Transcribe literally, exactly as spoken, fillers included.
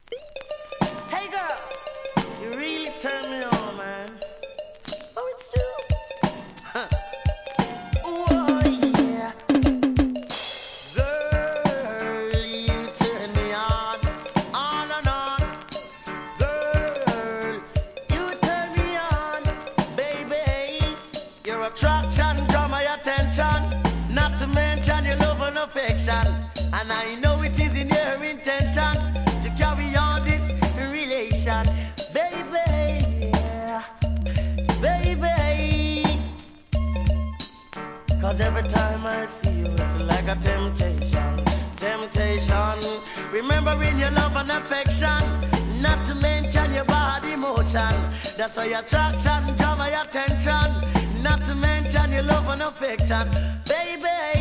Hey girl, you really turn me on, man. Oh, it's true. Huh. Oh, yeah. Girl, you turn me on, on and on. Girl, you turn me on, baby. Your attraction draw my attention. Not to mention your love and affection. And I know it is in your intention to carry on this relation, baby, yeah, baby. Cause every time I see you, it's like a temptation, temptation. Remembering your love and affection, not to mention your body motion. That's why your attraction draw my attention, not to mention your love and affection, baby.